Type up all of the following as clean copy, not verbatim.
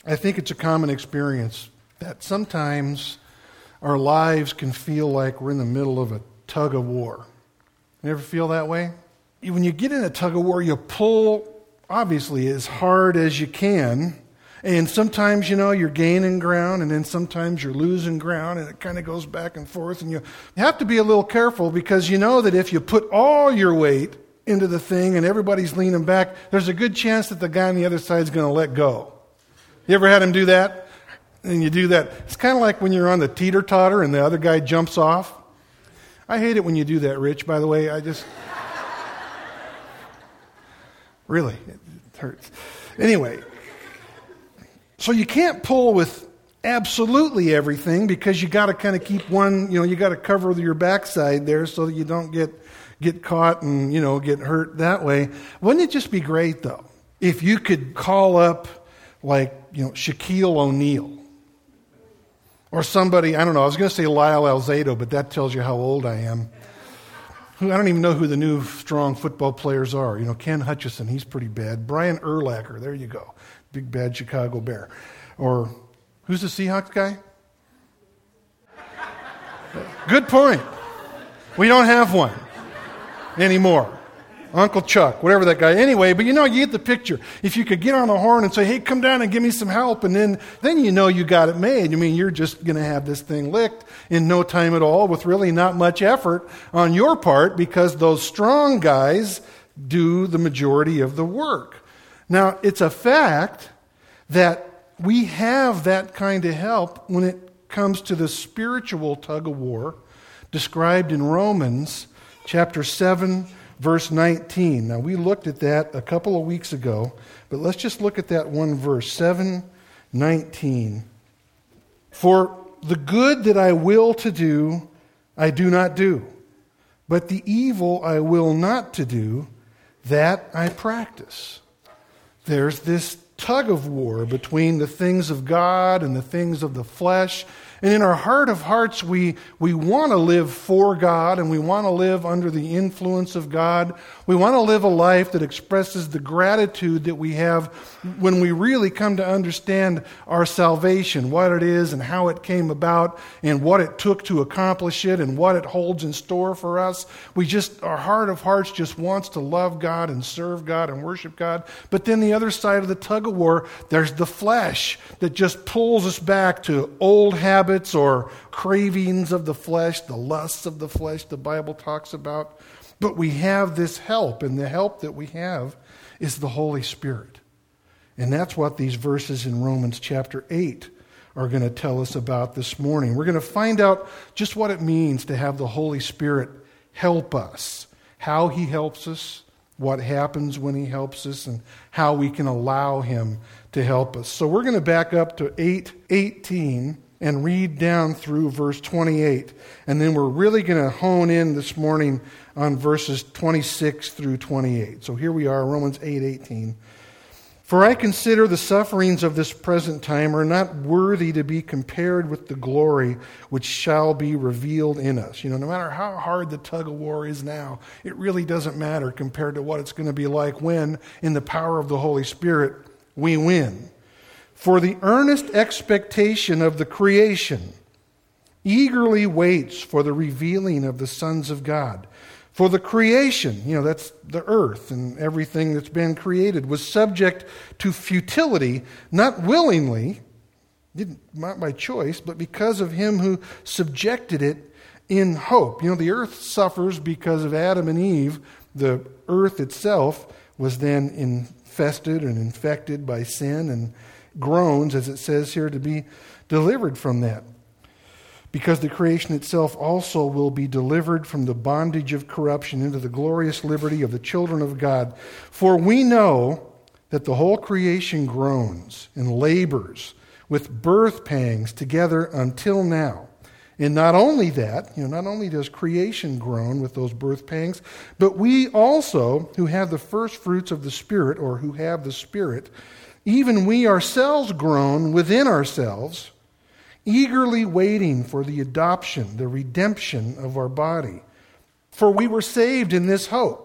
I think it's a common experience that sometimes our lives can feel like we're in the middle of a tug of war. You ever feel that way? When you get in a tug of war, you pull, obviously, as hard as you can. And sometimes, you're gaining ground, and then sometimes you're losing ground, and it kind of goes back and forth. And you have to be a little careful, because you know that if you put all your weight into the thing and everybody's leaning back, there's a good chance that the guy on the other side is going to let go. You ever had him do that? And you do that. It's kind of like when you're on the teeter-totter and the other guy jumps off. I hate it when you do that, Rich, by the way. Really, it hurts. Anyway, so you can't pull with absolutely everything, because you got to kind of keep one, you got to cover your backside there so that you don't get caught and, get hurt that way. Wouldn't it just be great, though, if you could call up, Shaquille O'Neal? Or somebody, I don't know, I was going to say Lyle Alzado, but that tells you how old I am. I don't even know who the new strong football players are. Ken Hutchison, he's pretty bad. Brian Urlacher, there you go. Big bad Chicago Bear. Or, who's the Seahawks guy? Good point. We don't have one anymore. Uncle Chuck, whatever that guy. Anyway, but you get the picture. If you could get on the horn and say, hey, come down and give me some help, and then you got it made. You're just going to have this thing licked in no time at all with really not much effort on your part, because those strong guys do the majority of the work. Now, it's a fact that we have that kind of help when it comes to the spiritual tug of war described in Romans chapter 7, verse 19. Now, we looked at that a couple of weeks ago, but let's just look at that one verse, 7:19. For the good that I will to do, I do not do, but the evil I will not to do, that I practice. There's this tug of war between the things of God and the things of the flesh. And in our heart of hearts, we want to live for God, and we want to live under the influence of God. We want to live a life that expresses the gratitude that we have when we really come to understand our salvation, what it is and how it came about and what it took to accomplish it and what it holds in store for us. Our heart of hearts just wants to love God and serve God and worship God. But then the other side of the tug of war, there's the flesh that just pulls us back to old habits or cravings of the flesh, the lusts of the flesh the Bible talks about. But we have this help, and the help that we have is the Holy Spirit. And that's what these verses in Romans chapter 8 are going to tell us about this morning. We're going to find out just what it means to have the Holy Spirit help us, how He helps us, what happens when He helps us, and how we can allow Him to help us. So we're going to back up to 8:18 and read down through verse 28. And then we're really going to hone in this morning on verses 26 through 28. So here we are, Romans 8:18. For I consider the sufferings of this present time are not worthy to be compared with the glory which shall be revealed in us. No matter how hard the tug of war is now, it really doesn't matter compared to what it's going to be like when, in the power of the Holy Spirit, we win. For the earnest expectation of the creation eagerly waits for the revealing of the sons of God. For the creation, that's the earth and everything that's been created, was subject to futility, not willingly, not by choice, but because of Him who subjected it in hope. The earth suffers because of Adam and Eve. The earth itself was then infested and infected by sin and groans, as it says here, to be delivered from that. Because the creation itself also will be delivered from the bondage of corruption into the glorious liberty of the children of God. For we know that the whole creation groans and labors with birth pangs together until now. And not only that, not only does creation groan with those birth pangs, but we also, who have the first fruits of the Spirit, or who have the Spirit, even we ourselves groan within ourselves, eagerly waiting for the adoption, the redemption of our body. For we were saved in this hope.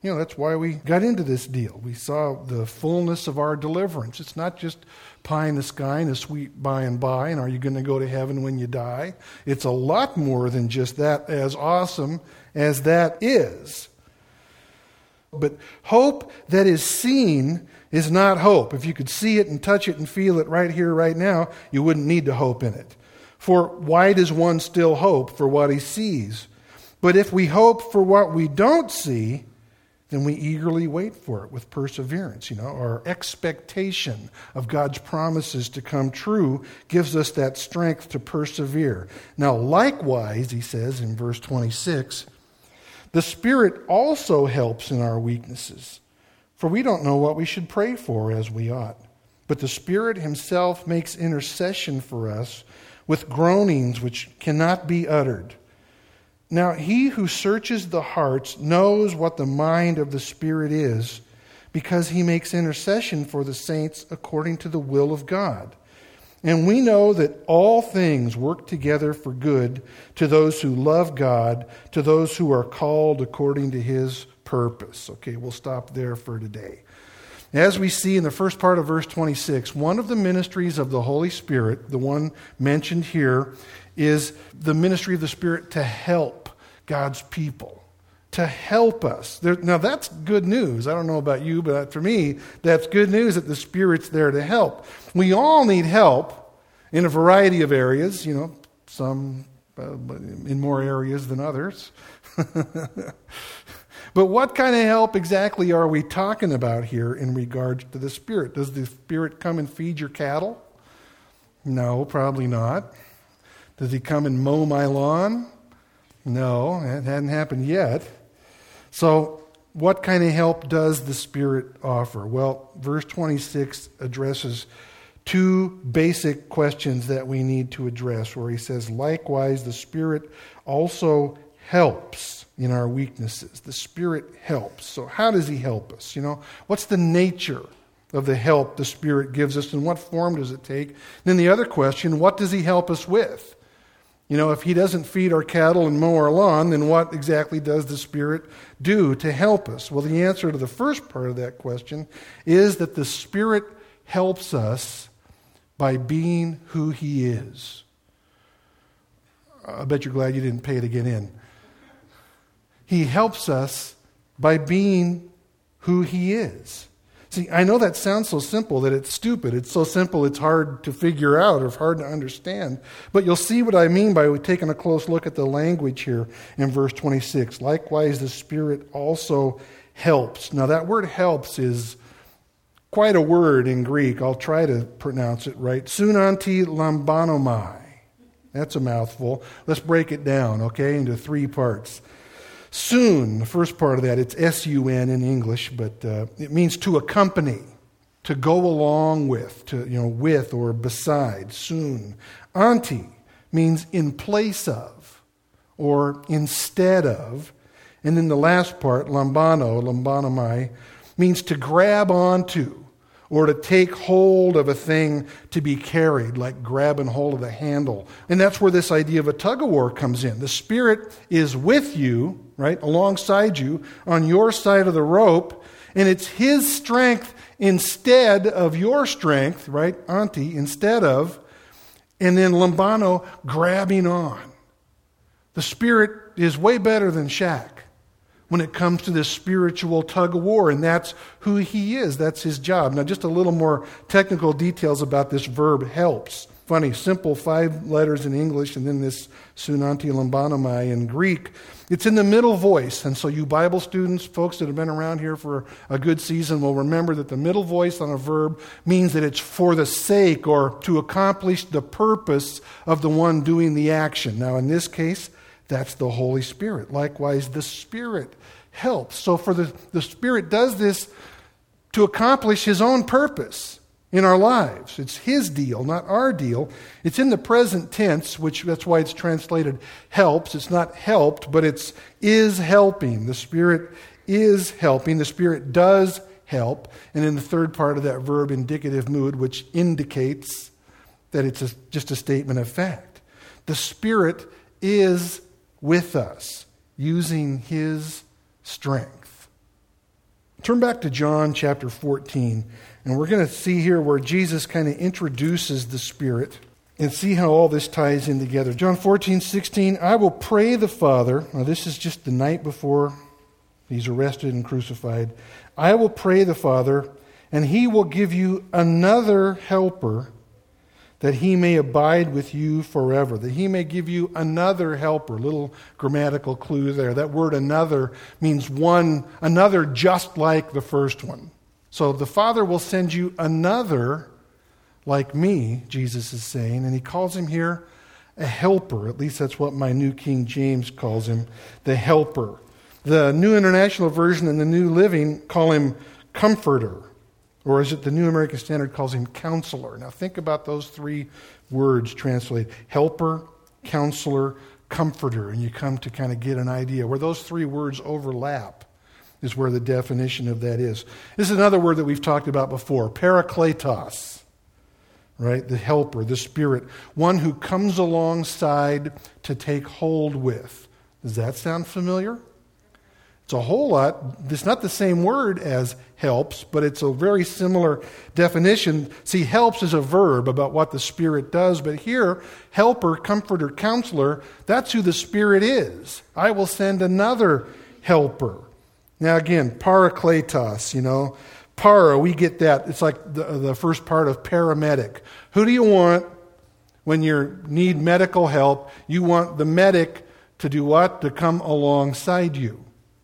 That's why we got into this deal. We saw the fullness of our deliverance. It's not just pie in the sky and a sweet by and by, and are you going to go to heaven when you die? It's a lot more than just that, as awesome as that is. But hope that is seen is not hope. If you could see it and touch it and feel it right here, right now, you wouldn't need to hope in it. For why does one still hope for what he sees? But if we hope for what we don't see, then we eagerly wait for it with perseverance. Our expectation of God's promises to come true gives us that strength to persevere. Now, likewise, he says in verse 26, the Spirit also helps in our weaknesses, for we don't know what we should pray for as we ought. But the Spirit himself makes intercession for us with groanings which cannot be uttered. Now, he who searches the hearts knows what the mind of the Spirit is, because he makes intercession for the saints according to the will of God. And we know that all things work together for good to those who love God, to those who are called according to his purpose. Okay, we'll stop there for today. As we see in the first part of verse 26, one of the ministries of the Holy Spirit, the one mentioned here, is the ministry of the Spirit to help God's people, to help us. Now that's good news. I don't know about you, but for me, that's good news that the Spirit's there to help. We all need help in a variety of areas, some in more areas than others. But what kind of help exactly are we talking about here in regards to the Spirit? Does the Spirit come and feed your cattle? No, probably not. Does he come and mow my lawn? No, that hadn't happened yet. So what kind of help does the Spirit offer? Well, verse 26 addresses two basic questions that we need to address, where he says, likewise, the Spirit also helps in our weaknesses. The Spirit helps. So how does he help us? What's the nature of the help the Spirit gives us, and what form does it take? Then the other question, what does he help us with? If he doesn't feed our cattle and mow our lawn, then what exactly does the Spirit do to help us? Well, the answer to the first part of that question is that the Spirit helps us by being who he is. I bet you're glad you didn't pay to get in. He helps us by being who he is. See, I know that sounds so simple that it's stupid. It's so simple it's hard to figure out or hard to understand. But you'll see what I mean by taking a close look at the language here in verse 26. Likewise, the Spirit also helps. Now, that word helps is quite a word in Greek. I'll try to pronounce it right. Sunanti lambanomai. That's a mouthful. Let's break it down, into 3 parts. Sun, the first part of that, it's S-U-N in English, but it means to accompany, to go along with, with or beside. Sun. Anti means in place of or instead of. And then the last part, lambanomai, means to grab onto or to take hold of a thing to be carried, like grabbing hold of the handle. And that's where this idea of a tug-of-war comes in. The Spirit is with you, right, alongside you, on your side of the rope, and it's his strength instead of your strength, right, anti, instead of, and then lambano, grabbing on. The Spirit is way better than Shaq when it comes to this spiritual tug-of-war, and that's who he is. That's his job. Now, just a little more technical details about this verb, helps. Funny, simple 5 letters in English, and then this sunanti lambanomai in Greek. It's in the middle voice, and so you Bible students, folks that have been around here for a good season, will remember that the middle voice on a verb means that it's for the sake or to accomplish the purpose of the one doing the action. Now, in this case, that's the Holy Spirit. Likewise, the Spirit helps. So for the Spirit does this to accomplish his own purpose in our lives. It's his deal, not our deal. It's in the present tense, that's why it's translated helps. It's not helped, but it's is helping. The Spirit is helping. The Spirit does help. And in the third part of that verb, indicative mood, which indicates that it's just a statement of fact. The Spirit is with us, using his strength. Turn back to John chapter 14, and we're going to see here where Jesus kind of introduces the Spirit and see how all this ties in together. John 14:16, I will pray the Father. Now this is just the night before he's arrested and crucified. I will pray the Father, and he will give you another helper, that he may abide with you forever. That he may give you another helper. Little grammatical clue there. That word another means one, another just like the first one. So the Father will send you another like me, Jesus is saying. And he calls him here a helper. At least that's what my New King James calls him, the helper. The New International Version and the New Living call him comforter. Or is it the New American Standard calls him counselor? Now think about those three words translated. Helper, counselor, comforter. And you come to kind of get an idea. Where those three words overlap is where the definition of that is. This is another word that we've talked about before. Parakletos. Right? The helper, the Spirit. One who comes alongside to take hold with. Does that sound familiar? It's a whole lot. It's not the same word as helps, but it's a very similar definition. See, helps is a verb about what the Spirit does, but here, helper, comforter, counselor, that's who the Spirit is. I will send another helper. Now again, parakletos, Para, we get that. It's like the first part of paramedic. Who do you want when you need medical help? You want the medic to do what? To come alongside you.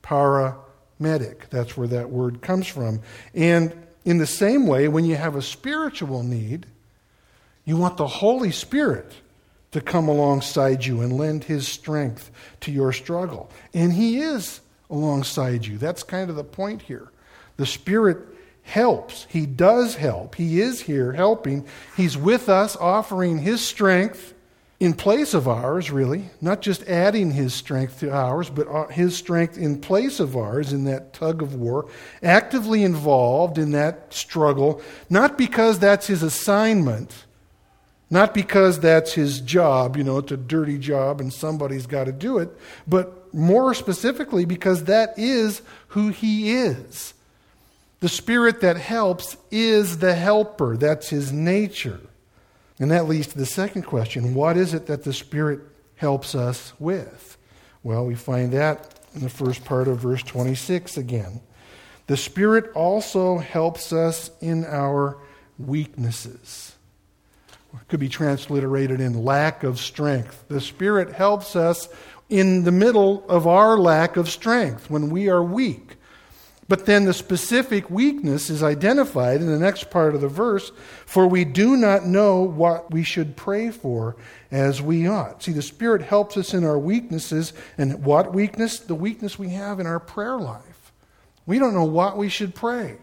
Paramedic. That's where that word comes from. And in the same way, when you have a spiritual need, you want the Holy Spirit to come alongside you and lend his strength to your struggle. And he is alongside you. That's kind of the point here. The Spirit helps. He does help. He is here helping. He's with us, offering his strength in place of ours, really. Not just adding his strength to ours, but his strength in place of ours in that tug of war. Actively involved in that struggle. Not because that's his assignment. Not because that's his job. It's a dirty job and somebody's got to do it. But more specifically because that is who he is. The Spirit that helps is the helper. That's his nature. And that leads to the second question. What is it that the Spirit helps us with? Well, we find that in the first part of verse 26 again. The Spirit also helps us in our weaknesses. It could be transliterated in lack of strength. The Spirit helps us in the middle of our lack of strength, when we are weak. But then the specific weakness is identified in the next part of the verse, for we do not know what we should pray for as we ought. See, the Spirit helps us in our weaknesses. And what weakness? The weakness we have in our prayer life. We don't know what we should pray.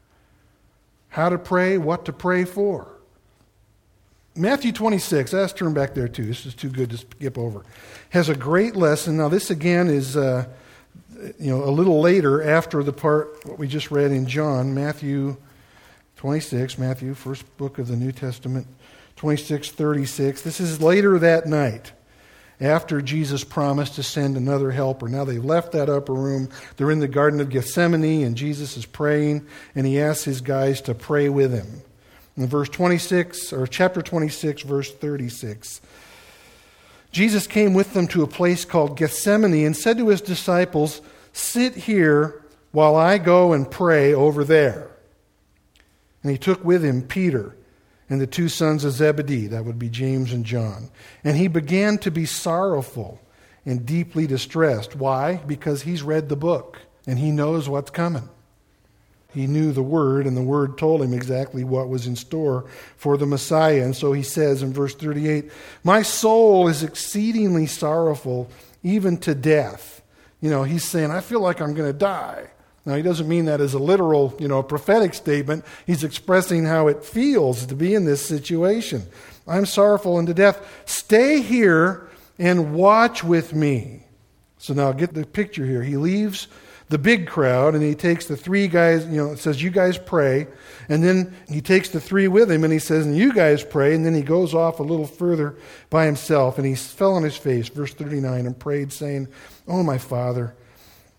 How to pray, what to pray for. Matthew 26, let's turn back there too. This is too good to skip over. Has a great lesson. Now this again is a little later after the part what we just read in John, Matthew 26, Matthew, first book of the New Testament, 26:36. This is later that night after Jesus promised to send another helper. Now they've left that upper room. They're in the Garden of Gethsemane and Jesus is praying and he asks his guys to pray with him. In verse 26, or chapter 26, verse 36. Jesus came with them to a place called Gethsemane and said to his disciples, sit here while I go and pray over there. And he took with him Peter and the two sons of Zebedee, that would be James and John. And he began to be sorrowful and deeply distressed. Why? Because he's read the book and he knows what's coming. He knew the Word, and the Word told him exactly what was in store for the Messiah. And so he says in verse 38, my soul is exceedingly sorrowful, even to death. He's saying, I feel like I'm going to die. Now, he doesn't mean that as a literal, prophetic statement. He's expressing how it feels to be in this situation. I'm sorrowful unto death. Stay here and watch with me. So now get the picture here. He leaves the big crowd, and he takes the three guys, it says, you guys pray. And then he takes the three with him, and he says, and you guys pray. And then he goes off a little further by himself, and he fell on his face, verse 39, and prayed, saying, oh, my Father,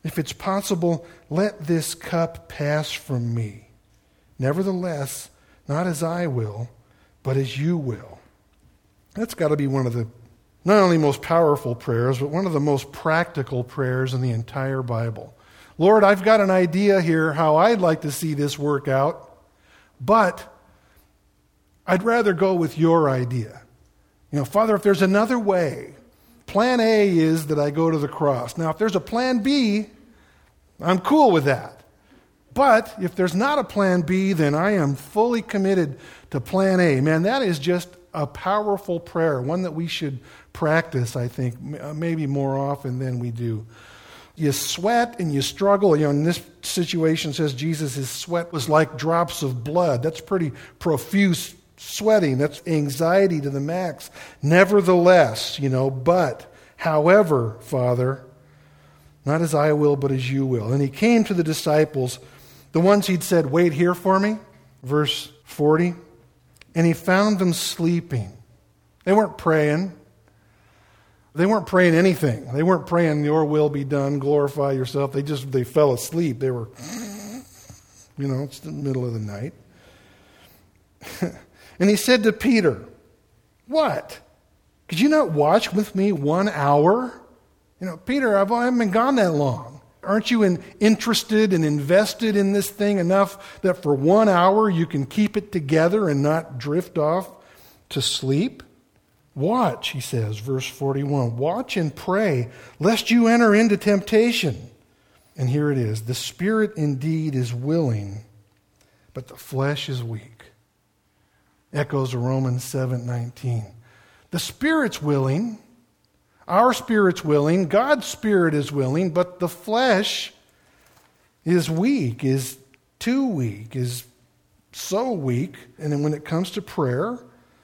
If it's possible, let this cup pass from me. Nevertheless, not as I will, but as you will. That's got to be one of the not only most powerful prayers, but one of the most practical prayers in the entire Bible. Lord, I've got an idea here how I'd like to see this work out, but I'd rather go with your idea. Father, if there's another way, plan A is that I go to the cross. Now, if there's a plan B, I'm cool with that. But if there's not a plan B, then I am fully committed to plan A. Man, that is just a powerful prayer, one that we should practice, I think, maybe more often than we do. You sweat and you struggle. In this situation, it says Jesus' sweat was like drops of blood. That's pretty profuse sweating. That's anxiety to the max. Nevertheless, but, however, Father, not as I will, but as you will. And he came to the disciples, the ones he'd said, wait here for me, verse 40, and he found them sleeping. They weren't praying. They weren't praying anything. They weren't praying, your will be done, glorify yourself. They fell asleep. They were, it's the middle of the night. And he said to Peter, what? Could you not watch with me 1 hour? Peter, I haven't been gone that long. Aren't you interested and invested in this thing enough that for 1 hour you can keep it together and not drift off to sleep? Watch, he says, verse 41. Watch and pray, lest you enter into temptation. And here it is. The spirit indeed is willing, but the flesh is weak. Echoes of Romans 7:19. The spirit's willing. Our spirit's willing. God's spirit is willing, but the flesh is weak, is too weak, is so weak. And then when it comes to prayer,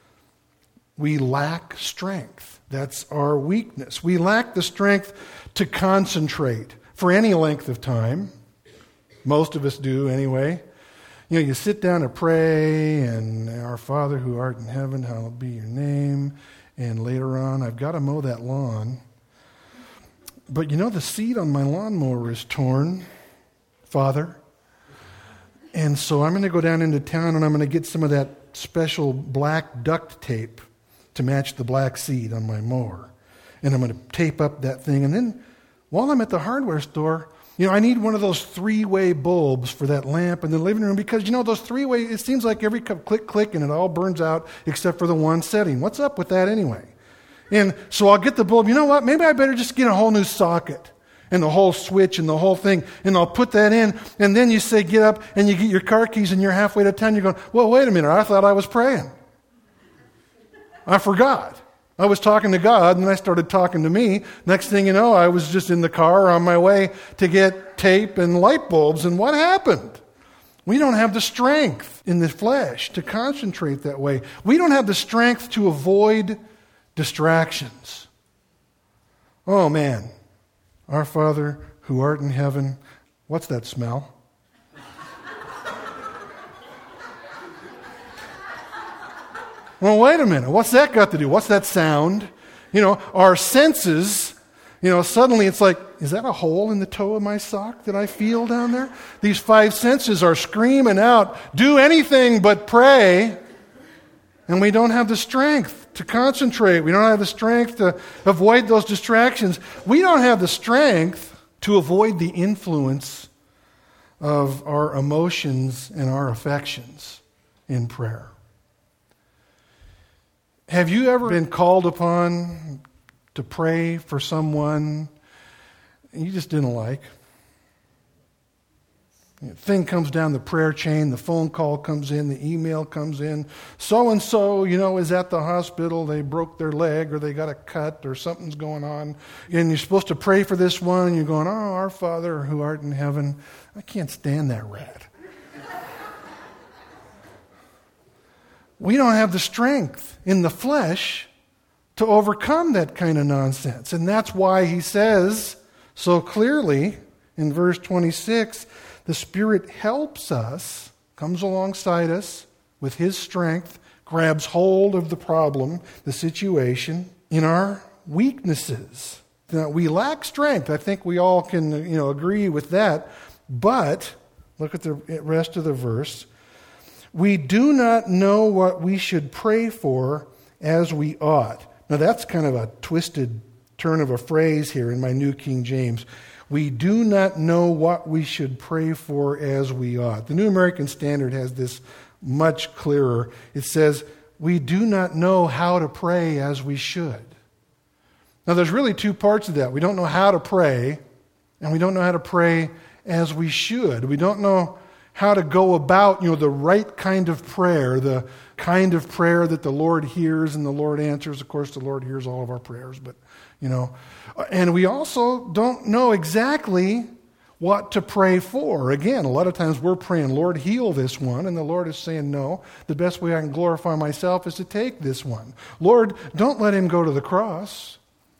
we lack strength. That's our weakness. We lack the strength to concentrate for any length of time. Most of us do anyway. You sit down to pray, and our Father who art in heaven, hallowed be your name. And later on, I've got to mow that lawn. But the seat on my lawnmower is torn, Father. And so I'm going to go down into town, and I'm going to get some of that special black duct tape to match the black seat on my mower. And I'm going to tape up that thing. And then while I'm at the hardware store, I need one of those 3-way bulbs for that lamp in the living room because, those 3-way, it seems like every click, click, and it all burns out except for the one setting. What's up with that anyway? And so I'll get the bulb. You know what? Maybe I better just get a whole new socket and the whole switch and the whole thing, and I'll put that in. And then you say, get up, and you get your car keys, and you're halfway to town. You're going, well, wait a minute. I thought I was praying. I forgot. I was talking to God, and then I started talking to me. Next thing you know, I was just in the car on my way to get tape and light bulbs, and what happened? We don't have the strength in the flesh to concentrate that way. We don't have the strength to avoid distractions. Oh, man. Our Father who art in heaven, what's that smell? Well, wait a minute. What's that got to do? What's that sound? Our senses, suddenly it's like, is that a hole in the toe of my sock that I feel down there? These 5 senses are screaming out, do anything but pray. And we don't have the strength to concentrate. We don't have the strength to avoid those distractions. We don't have the strength to avoid the influence of our emotions and our affections in prayer. Have you ever been called upon to pray for someone you just didn't like? Thing comes down the prayer chain, the phone call comes in, the email comes in. So-and-so, is at the hospital. They broke their leg or they got a cut or something's going on. And you're supposed to pray for this one, and you're going, oh, our Father who art in heaven. I can't stand that rat. We don't have the strength in the flesh to overcome that kind of nonsense. And that's why he says so clearly in verse 26, the Spirit helps us, comes alongside us with his strength, grabs hold of the problem, the situation, in our weaknesses. we lack strength. I think we all can, agree with that. But, look at the rest of the verse. We do not know what we should pray for as we ought. Now that's kind of a twisted turn of a phrase here in my New King James. We do not know what we should pray for as we ought. The New American Standard has this much clearer. It says, we do not know how to pray as we should. Now there's really two parts of that. We don't know how to pray, and we don't know how to pray as we should. We don't know how to go about, the right kind of prayer, the kind of prayer that the Lord hears and the Lord answers. Of course, the Lord hears all of our prayers, but, And we also don't know exactly what to pray for. Again, a lot of times we're praying, Lord, heal this one, and the Lord is saying, no, the best way I can glorify myself is to take this one. Lord, don't let him go to the cross.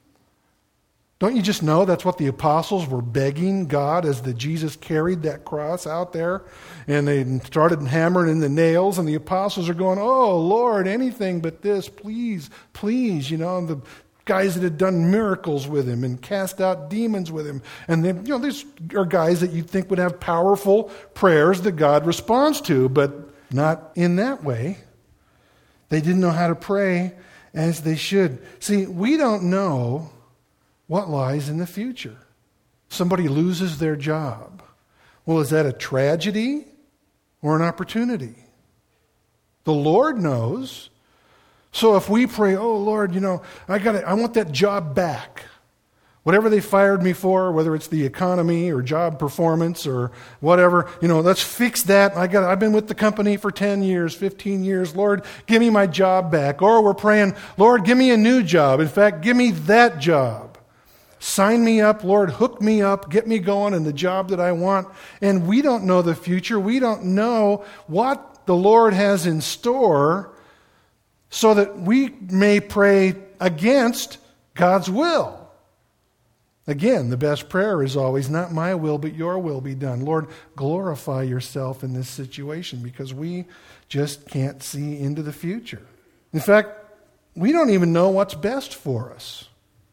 Don't you just know that's what the apostles were begging God as Jesus carried that cross out there and they started hammering in the nails, and the apostles are going, oh, Lord, anything but this, please, please, and the guys that had done miracles with him and cast out demons with him. And then, these are guys that you'd think would have powerful prayers that God responds to, but not in that way. They didn't know how to pray as they should. See, we don't know what lies in the future. Somebody loses their job. Well, is that a tragedy or an opportunity? The Lord knows. So if we pray, oh Lord, I want that job back. Whatever they fired me for, whether it's the economy or job performance or whatever, let's fix that. I've been with the company for 10 years, 15 years. Lord, give me my job back. Or we're praying, Lord, give me a new job. In fact, give me that job. Sign me up, Lord, hook me up, get me going in the job that I want. And we don't know the future. We don't know what the Lord has in store so that we may pray against God's will. Again, the best prayer is always, not my will, but your will be done. Lord, glorify yourself in this situation, because we just can't see into the future. In fact, we don't even know what's best for us.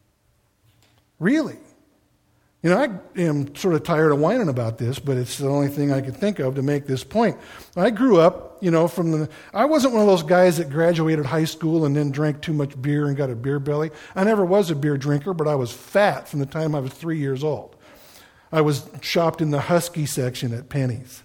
Really. I am sort of tired of whining about this, but it's the only thing I could think of to make this point. I grew up, I wasn't one of those guys that graduated high school and then drank too much beer and got a beer belly. I never was a beer drinker, but I was fat from the time I was 3 years old. I was shopped in the Husky section at Penny's.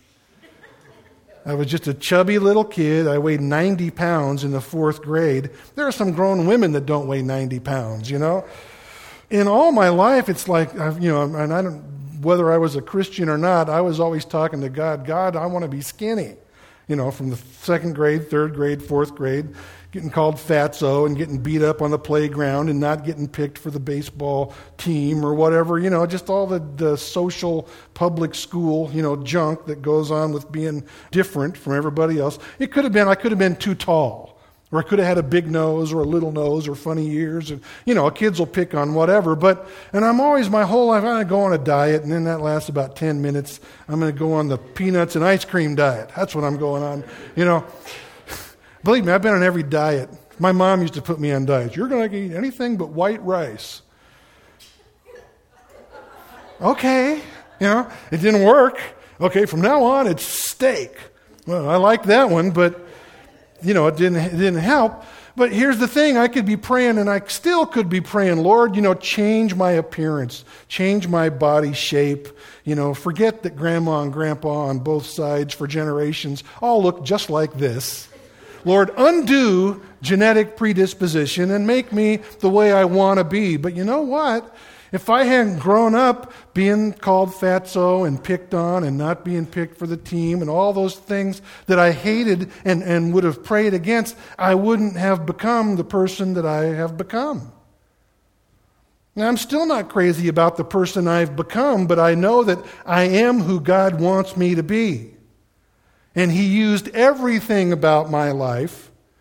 I was just a chubby little kid. I weighed 90 pounds in the 4th grade. There are some grown women that don't weigh 90 pounds, In all my life, it's like, and I don't, whether I was a Christian or not, I was always talking to God, God, I want to be skinny. From the 2nd grade, 3rd grade, 4th grade, getting called fatso and getting beat up on the playground and not getting picked for the baseball team or whatever, just all the social public school, junk that goes on with being different from everybody else. I could have been too tall. Or I could have had a big nose or a little nose or funny ears. And, kids will pick on whatever. And I'm always, my whole life, I'm going to go on a diet, and then that lasts about 10 minutes. I'm going to go on the peanuts and ice cream diet. That's what I'm going on. Believe me, I've been on every diet. My mom used to put me on diets. You're going to eat anything but white rice. Okay. It didn't work. Okay, from now on, it's steak. Well, I like that one, but it didn't help. But here's the thing, I could be praying, and I still could be praying, Lord, change my appearance, change my body shape, forget that grandma and grandpa on both sides for generations all look just like this. Lord, undo genetic predisposition and make me the way I want to be. But you know what? If I hadn't grown up being called fatso and picked on and not being picked for the team and all those things that I hated and would have prayed against, I wouldn't have become the person that I have become. Now, I'm still not crazy about the person I've become, but I know that I am who God wants me to be. And He used everything about my life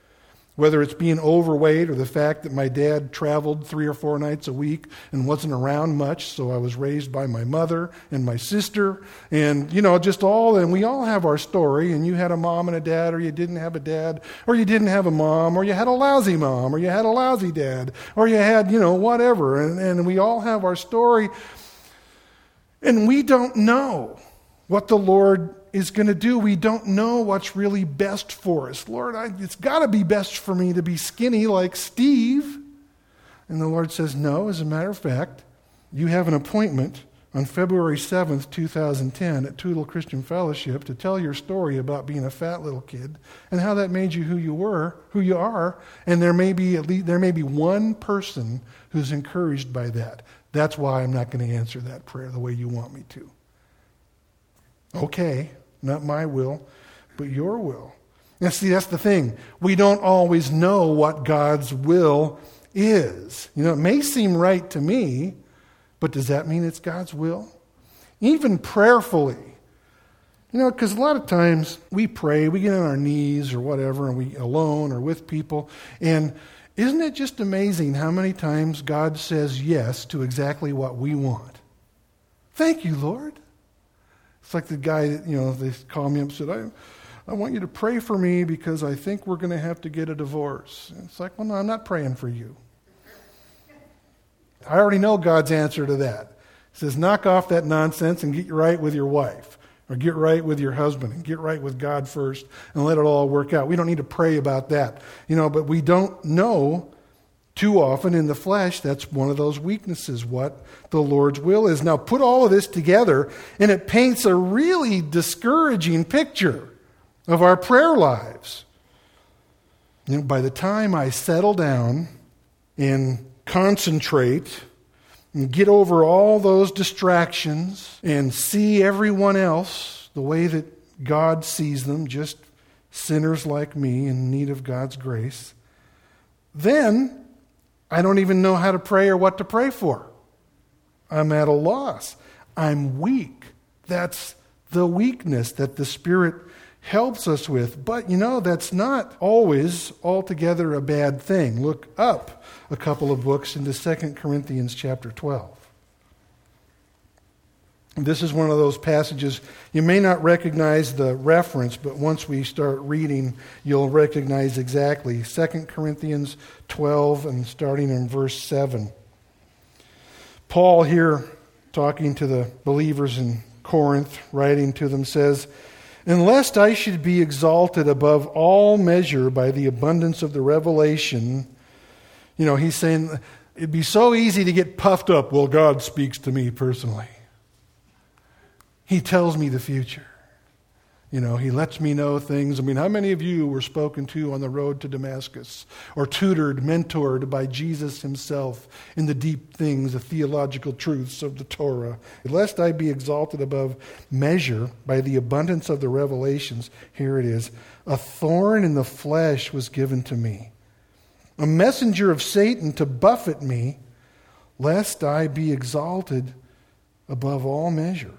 Whether it's being overweight or the fact that my dad traveled 3 or 4 nights a week and wasn't around much, so I was raised by my mother and my sister, and and we all have our story, and you had a mom and a dad, or you didn't have a dad, or you didn't have a mom, or you had a lousy mom, or you had a lousy dad, or you had, whatever, and we all have our story, and we don't know what the Lord is going to do. We don't know what's really best for us. Lord, it's got to be best for me to be skinny like Steve. And the Lord says, no, as a matter of fact, you have an appointment on February 7th, 2010 at Toutle Christian Fellowship to tell your story about being a fat little kid and how that made you who you are. And there may be one person who's encouraged by that. That's why I'm not going to answer that prayer the way you want me to. Okay. Not my will, but your will. Now, see, that's the thing. We don't always know what God's will is. It may seem right to me, but does that mean it's God's will? Even prayerfully. Because a lot of times we pray, we get on our knees or whatever, and we alone or with people, and isn't it just amazing how many times God says yes to exactly what we want? Thank you, Lord. It's like the guy that, they called me up and said, I want you to pray for me because I think we're going to have to get a divorce. And it's like, well, no, I'm not praying for you. I already know God's answer to that. He says, knock off that nonsense and get right with your wife, or get right with your husband, and get right with God first, and let it all work out. We don't need to pray about that. But we don't know too often in the flesh. That's one of those weaknesses, what the Lord's will is. Now, put all of this together, and it paints a really discouraging picture of our prayer lives. By the time I settle down and concentrate and get over all those distractions and see everyone else the way that God sees them, just sinners like me in need of God's grace, then I don't even know how to pray or what to pray for. I'm at a loss. I'm weak. That's the weakness that the Spirit helps us with. But, that's not always altogether a bad thing. Look up a couple of books into 2 Corinthians chapter 12. This is one of those passages, you may not recognize the reference, but once we start reading, you'll recognize exactly. 2 Corinthians 12 and starting in verse 7. Paul here, talking to the believers in Corinth, writing to them, says, "And lest I should be exalted above all measure by the abundance of the revelation," he's saying, it'd be so easy to get puffed up. Well, God speaks to me personally. He tells me the future. He lets me know things. How many of you were spoken to on the road to Damascus, or tutored, mentored by Jesus himself in the deep things, the theological truths of the Torah? Lest I be exalted above measure by the abundance of the revelations, here it is, a thorn in the flesh was given to me, a messenger of Satan to buffet me, lest I be exalted above all measure.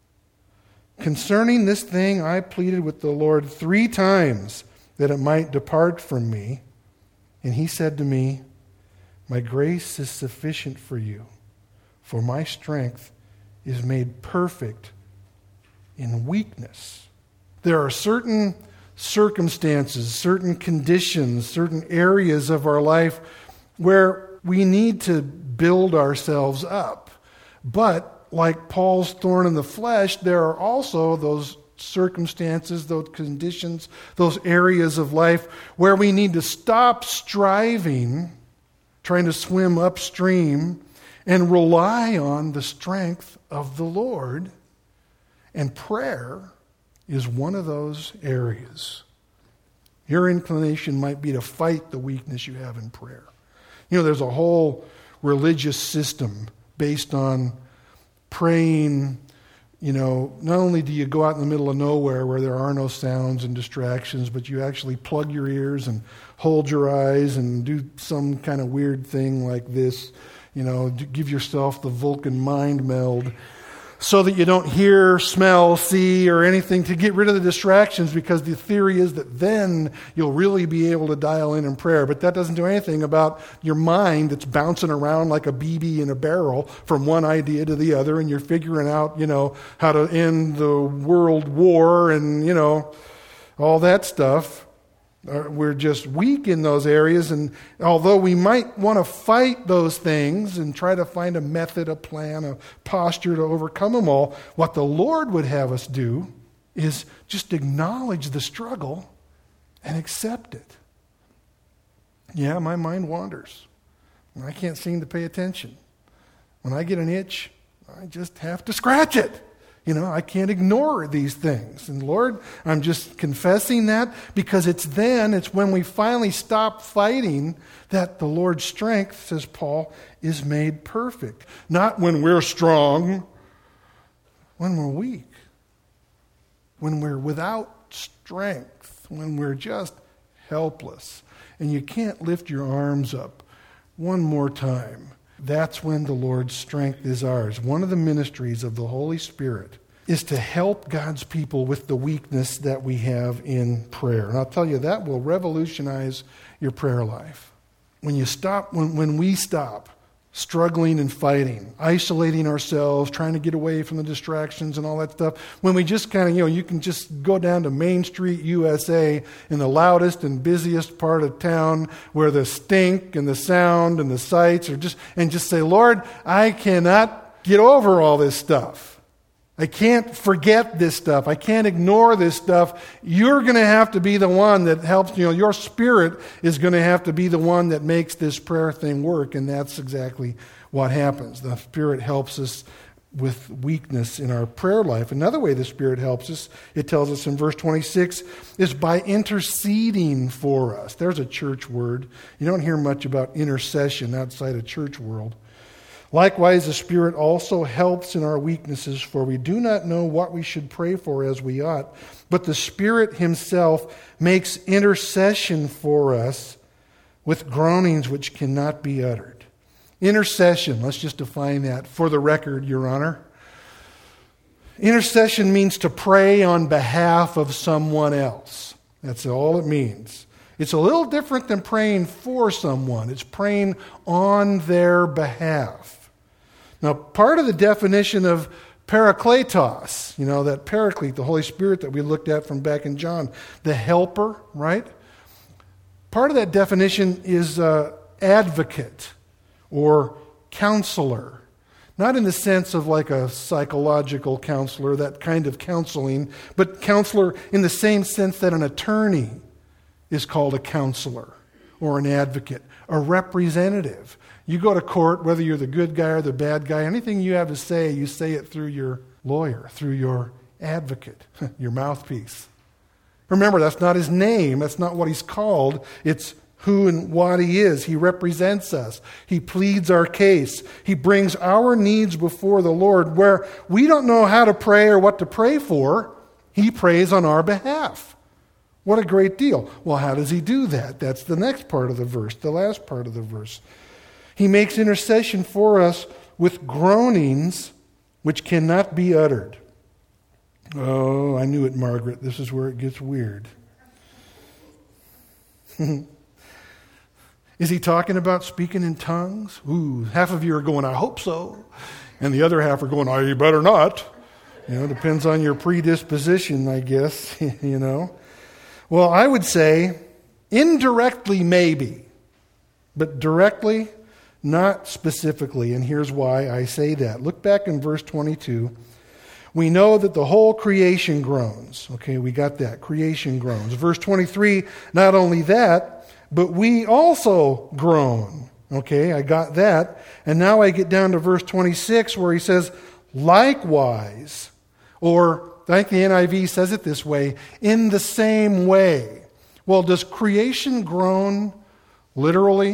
Concerning this thing, I pleaded with the Lord 3 times that it might depart from me. And he said to me, my grace is sufficient for you, for my strength is made perfect in weakness. There are certain circumstances, certain conditions, certain areas of our life where we need to build ourselves up. But like Paul's thorn in the flesh, there are also those circumstances, those conditions, those areas of life where we need to stop striving, trying to swim upstream, and rely on the strength of the Lord. And prayer is one of those areas. Your inclination might be to fight the weakness you have in prayer. There's a whole religious system based on praying. Not only do you go out in the middle of nowhere where there are no sounds and distractions, but you actually plug your ears and hold your eyes and do some kind of weird thing like this, give yourself the Vulcan mind meld. so that you don't hear, smell, see, or anything, to get rid of the distractions, because the theory is that then you'll really be able to dial in prayer. But that doesn't do anything about your mind that's bouncing around like a BB in a barrel from one idea to the other, and you're figuring out, how to end the world war and, all that stuff. We're just weak in those areas, and although we might want to fight those things and try to find a method, a plan, a posture to overcome them all, what the Lord would have us do is just acknowledge the struggle and accept it. Yeah, my mind wanders. I can't seem to pay attention. When I get an itch, I just have to scratch it. I can't ignore these things. And Lord, I'm just confessing that, because it's when we finally stop fighting that the Lord's strength, says Paul, is made perfect. Not when we're strong, when we're weak, when we're without strength, when we're just helpless. And you can't lift your arms up one more time. That's when the Lord's strength is ours. One of the ministries of the Holy Spirit is to help God's people with the weakness that we have in prayer. And I'll tell you, that will revolutionize your prayer life. When we stop struggling and fighting, isolating ourselves, trying to get away from the distractions and all that stuff, when we just kind of, you can just go down to Main Street, USA, in the loudest and busiest part of town, where the stink and the sound and the sights are just say, Lord, I cannot get over all this stuff. I can't forget this stuff. I can't ignore this stuff. You're going to have to be the one that helps. Your Spirit is going to have to be the one that makes this prayer thing work. And that's exactly what happens. The Spirit helps us with weakness in our prayer life. Another way the Spirit helps us, it tells us in verse 26, is by interceding for us. There's a church word. You don't hear much about intercession outside a church world. Likewise, the Spirit also helps in our weaknesses, for we do not know what we should pray for as we ought. But the Spirit Himself makes intercession for us with groanings which cannot be uttered. Intercession, let's just define that for the record, Your Honor. Intercession means to pray on behalf of someone else. That's all it means. It's a little different than praying for someone. It's praying on their behalf. Now, part of the definition of parakletos, that paraclete, the Holy Spirit that we looked at from back in John, the helper, right? Part of that definition is advocate or counselor. Not in the sense of like a psychological counselor, that kind of counseling, but counselor in the same sense that an attorney is called a counselor or an advocate, a representative. You go to court, whether you're the good guy or the bad guy, anything you have to say, you say it through your lawyer, through your advocate, your mouthpiece. Remember, that's not his name. That's not what he's called. It's who and what he is. He represents us. He pleads our case. He brings our needs before the Lord, where we don't know how to pray or what to pray for. He prays on our behalf. What a great deal. Well, how does he do that? That's the next part of the verse, the last part of the verse. He makes intercession for us with groanings which cannot be uttered. Oh, I knew it, Margaret. This is where it gets weird. Is he talking about speaking in tongues? Ooh, half of you are going, I hope so. And the other half are going, oh, you better not. Depends on your predisposition, I guess, Well, I would say indirectly maybe, but directly not specifically. And here's why I say that. Look back in verse 22. We know that the whole creation groans. Okay, we got that. Creation groans. Verse 23, not only that, but we also groan. Okay, I got that. And now I get down to verse 26 where he says, likewise, or I think the NIV says it this way, in the same way. Well, does creation groan literally?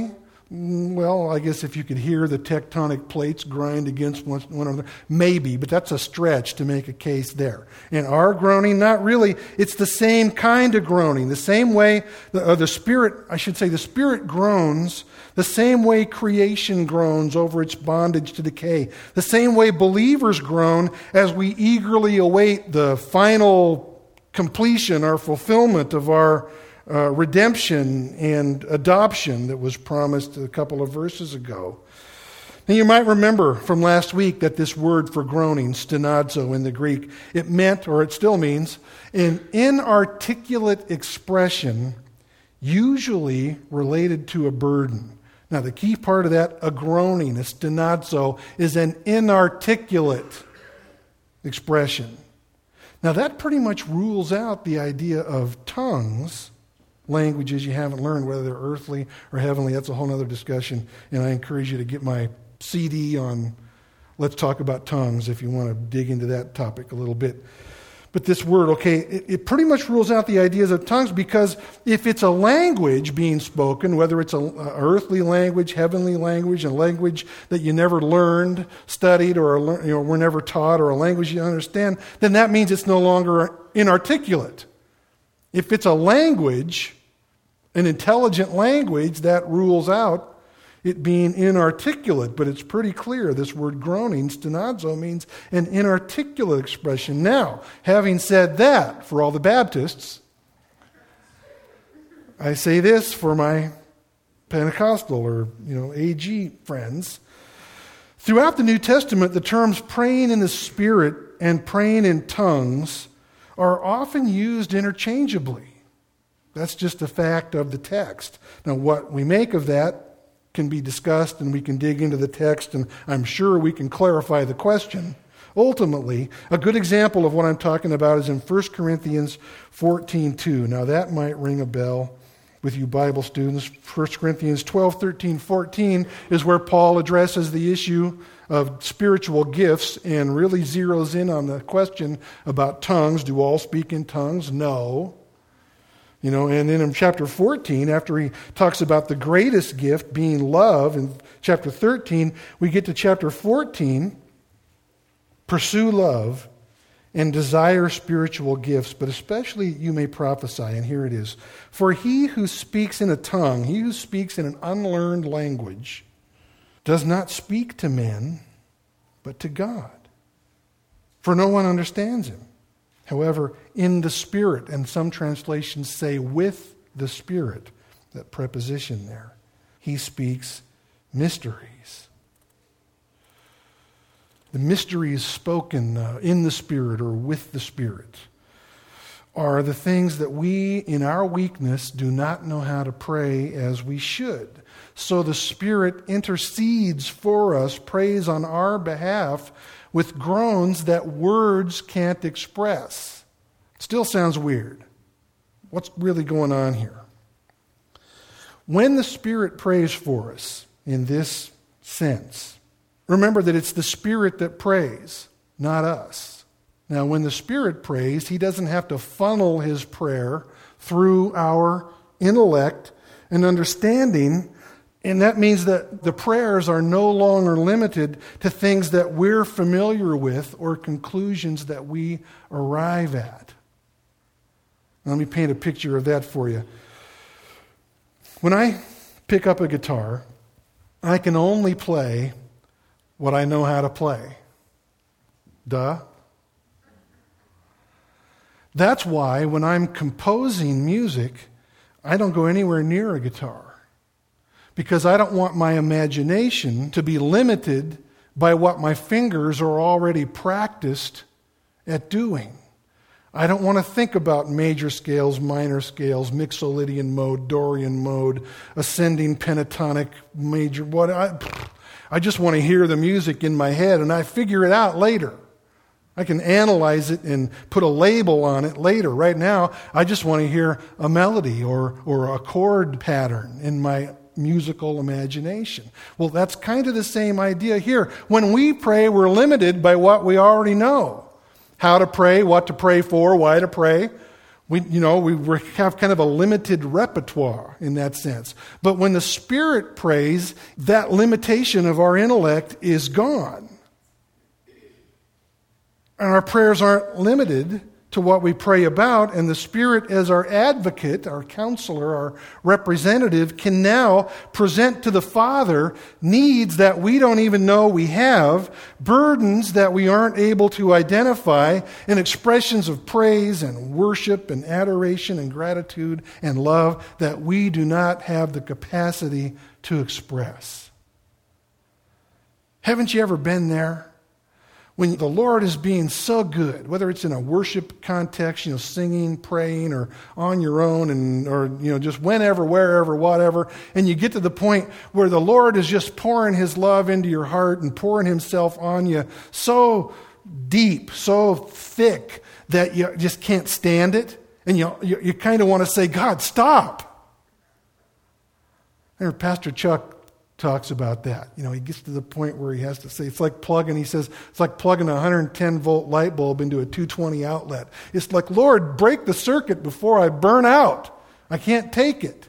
Well, I guess if you could hear the tectonic plates grind against one another, maybe, but that's a stretch to make a case there. And our groaning, not really. It's the same kind of groaning. The same way the Spirit groans the same way creation groans over its bondage to decay. The same way believers groan as we eagerly await the final completion or fulfillment of our redemption and adoption that was promised a couple of verses ago. Now you might remember from last week that this word for groaning, stenazo in the Greek, it meant, or it still means, an inarticulate expression usually related to a burden. Now the key part of that, a groaning, a stenazo, is an inarticulate expression. Now that pretty much rules out the idea of tongues, languages you haven't learned, whether they're earthly or heavenly. That's a whole other discussion, and I encourage you to get my CD on Let's Talk About Tongues if you want to dig into that topic a little bit. But this word, okay, it pretty much rules out the ideas of tongues, because if it's a language being spoken, whether it's an earthly language, heavenly language, a language that you never learned, studied, or were never taught, or a language you understand, then that means it's no longer inarticulate. If it's a language, an intelligent language, that rules out it being inarticulate, but it's pretty clear this word groaning, stenazo, means an inarticulate expression. Now, having said that, for all the Baptists, I say this for my Pentecostal or AG friends. Throughout the New Testament, the terms praying in the Spirit and praying in tongues are often used interchangeably. That's just a fact of the text. Now, what we make of that can be discussed, and we can dig into the text, and I'm sure we can clarify the question. Ultimately, a good example of what I'm talking about is in 1 Corinthians 14:2. Now, that might ring a bell with you Bible students. 1 Corinthians 12, 13, 14 is where Paul addresses the issue of spiritual gifts and really zeroes in on the question about tongues. Do all speak in tongues? No. And then in chapter 14, after he talks about the greatest gift being love, in chapter 13, we get to chapter 14, pursue love and desire spiritual gifts, but especially you may prophesy. And here it is. For he who speaks in a tongue, he who speaks in an unlearned language, does not speak to men, but to God. For no one understands him. However, in the Spirit, and some translations say with the Spirit, that preposition there, he speaks mysteries. The mysteries spoken in the Spirit or with the Spirit are the things that we, in our weakness, do not know how to pray as we should. So the Spirit intercedes for us, prays on our behalf, with groans that words can't express. Still sounds weird. What's really going on here? When the Spirit prays for us in this sense, remember that it's the Spirit that prays, not us. Now, when the Spirit prays, he doesn't have to funnel his prayer through our intellect and understanding. And that means that the prayers are no longer limited to things that we're familiar with or conclusions that we arrive at. Let me paint a picture of that for you. When I pick up a guitar, I can only play what I know how to play. Duh. That's why when I'm composing music, I don't go anywhere near a guitar. Because I don't want my imagination to be limited by what my fingers are already practiced at doing. I don't want to think about major scales, minor scales, Mixolydian mode, Dorian mode, ascending pentatonic major. I just want to hear the music in my head, and I figure it out later. I can analyze it and put a label on it later. Right now, I just want to hear a melody or a chord pattern in my musical imagination. Well, that's kind of the same idea here. When we pray, we're limited by what we already know. How to pray, what to pray for, why to pray. We have kind of a limited repertoire in that sense. But when the Spirit prays, that limitation of our intellect is gone. And our prayers aren't limited to what we pray about, and the Spirit as our advocate, our counselor, our representative, can now present to the Father needs that we don't even know we have, burdens that we aren't able to identify, and expressions of praise and worship and adoration and gratitude and love that we do not have the capacity to express. Haven't you ever been there? When the Lord is being so good, whether it's in a worship context, singing, praying, or on your own, or just whenever, wherever, whatever, and you get to the point where the Lord is just pouring His love into your heart and pouring Himself on you so deep, so thick that you just can't stand it, and you kind of want to say, God, stop. I heard Pastor Chuck talks about that. He gets to the point where he has to say, it's like plugging a 110-volt light bulb into a 220 outlet. It's like, Lord, break the circuit before I burn out. I can't take it.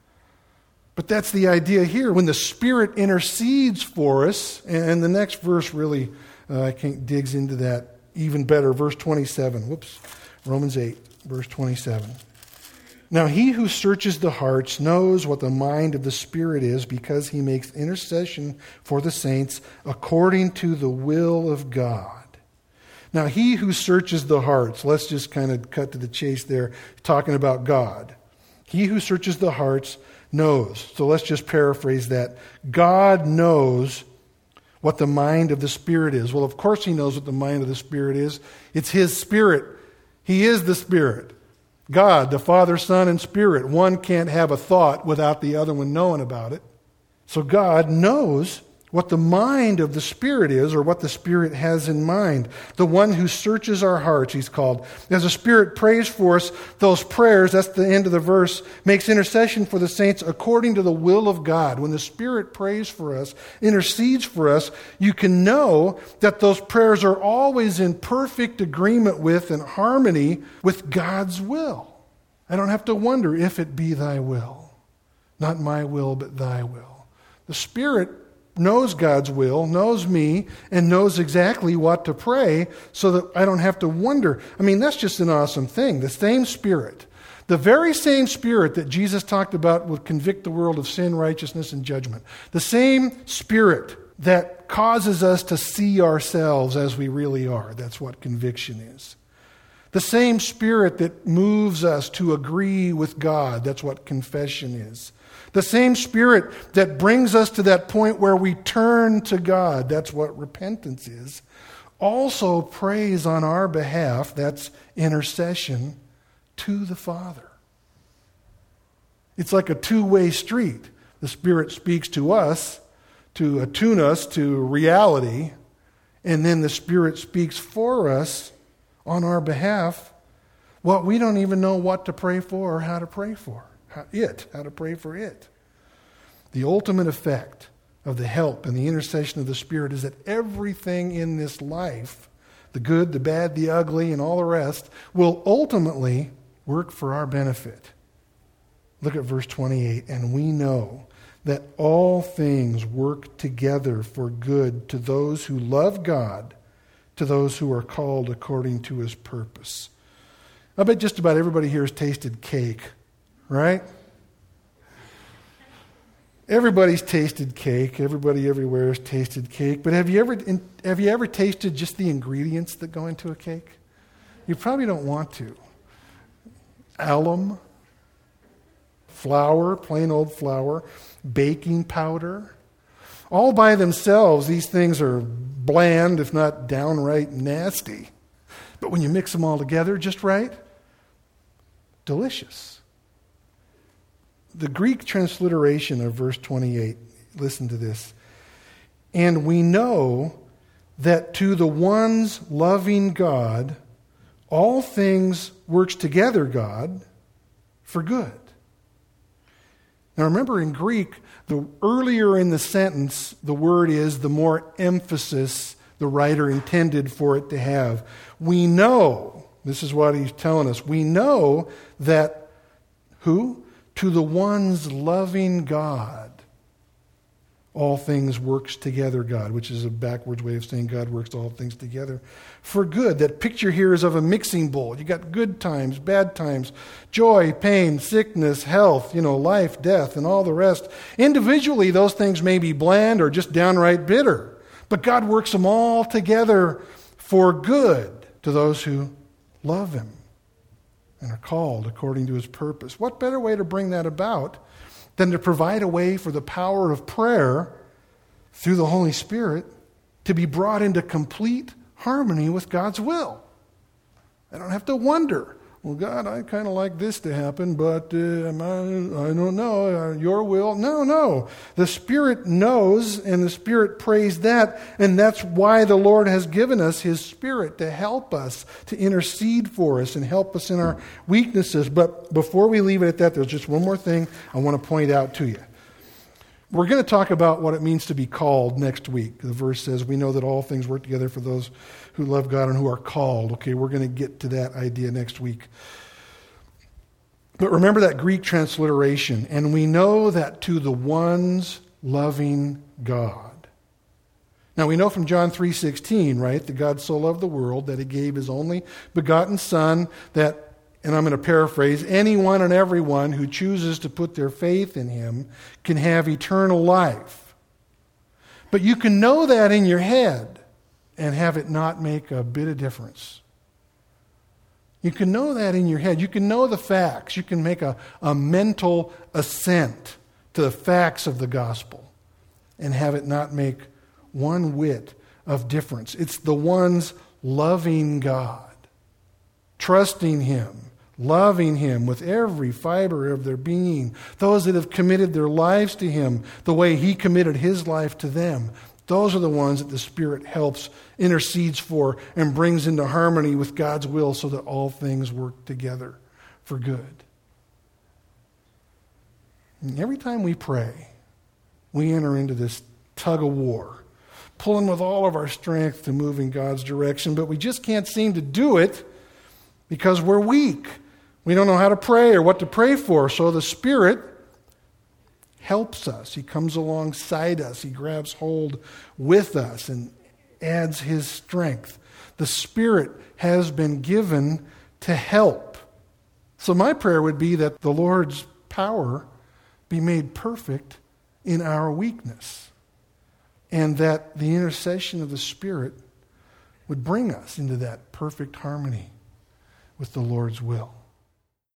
But that's the idea here. When the Spirit intercedes for us, and the next verse really, digs into that even better. Verse 27. Romans 8, verse 27. Now he who searches the hearts knows what the mind of the Spirit is, because he makes intercession for the saints according to the will of God. Now he who searches the hearts, let's just kind of cut to the chase there, talking about God. He who searches the hearts knows. So let's just paraphrase that. God knows what the mind of the Spirit is. Well, of course He knows what the mind of the Spirit is. It's His Spirit. He is the Spirit. God, the Father, Son, and Spirit. One can't have a thought without the other one knowing about it. So God knows what the mind of the Spirit is, or what the Spirit has in mind. The one who searches our hearts, He's called. As the Spirit prays for us, those prayers, that's the end of the verse, makes intercession for the saints according to the will of God. When the Spirit prays for us, intercedes for us, you can know that those prayers are always in perfect agreement with and harmony with God's will. I don't have to wonder if it be thy will. Not my will, but thy will. The Spirit knows God's will, knows me, and knows exactly what to pray so that I don't have to wonder. That's just an awesome thing. The same Spirit, the very same Spirit that Jesus talked about would convict the world of sin, righteousness, and judgment. The same Spirit that causes us to see ourselves as we really are. That's what conviction is. The same Spirit that moves us to agree with God. That's what confession is. The same Spirit that brings us to that point where we turn to God. That's what repentance is. Also prays on our behalf. That's intercession to the Father. It's like a two-way street. The Spirit speaks to us to attune us to reality, and then the Spirit speaks for us on our behalf what we don't even know what to pray for or how to pray for. How to pray for it. The ultimate effect of the help and the intercession of the Spirit is that everything in this life, the good, the bad, the ugly, and all the rest, will ultimately work for our benefit. Look at verse 28. And we know that all things work together for good to those who love God, to those who are called according to His purpose. I bet just about everybody here has tasted cake. Right? Everybody's tasted cake. Everybody everywhere has tasted cake. But have you ever tasted just the ingredients that go into a cake? You probably don't want to. Alum, flour, plain old flour, baking powder. All by themselves, these things are bland, if not downright nasty. But when you mix them all together just right, delicious. The Greek transliteration of verse 28, listen to this. And we know that to the ones loving God, all things works together, God, for good. Now remember, in Greek, the earlier in the sentence the word is, the more emphasis the writer intended for it to have. We know This is what he's telling us. We know that, who? To the ones loving God, all things works together, God, which is a backwards way of saying God works all things together for good. That picture here is of a mixing bowl. You got good times, bad times, joy, pain, sickness, health, life, death, and all the rest. Individually, those things may be bland or just downright bitter, but God works them all together for good to those who love him and are called according to his purpose. What better way to bring that about than to provide a way for the power of prayer through the Holy Spirit to be brought into complete harmony with God's will? I don't have to wonder, well, God, I kind of like this to happen, but I don't know, your will? No. The Spirit knows, and the Spirit prays that, and that's why the Lord has given us his Spirit to help us, to intercede for us and help us in our weaknesses. But before we leave it at that, there's just one more thing I want to point out to you. We're going to talk about what it means to be called next week. The verse says, we know that all things work together for those who love God and who are called. Okay, we're going to get to that idea next week. But remember that Greek transliteration, and we know that to the ones loving God. Now we know from John 3:16, right, that God so loved the world that he gave his only begotten Son, that, and I'm going to paraphrase, anyone and everyone who chooses to put their faith in him can have eternal life. But you can know that in your head and have it not make a bit of difference. You can know that in your head. You can know the facts. You can make a mental assent to the facts of the gospel and have it not make one whit of difference. It's the ones loving God, trusting him, loving him with every fiber of their being, those that have committed their lives to him the way he committed his life to them. Those are the ones that the Spirit helps, intercedes for, and brings into harmony with God's will so that all things work together for good. And every time we pray, we enter into this tug of war, pulling with all of our strength to move in God's direction, but we just can't seem to do it because we're weak. We don't know how to pray or what to pray for, so the Spirit helps us. He comes alongside us. He grabs hold with us and adds his strength. The Spirit has been given to help. So my prayer would be that the Lord's power be made perfect in our weakness, and that the intercession of the Spirit would bring us into that perfect harmony with the Lord's will.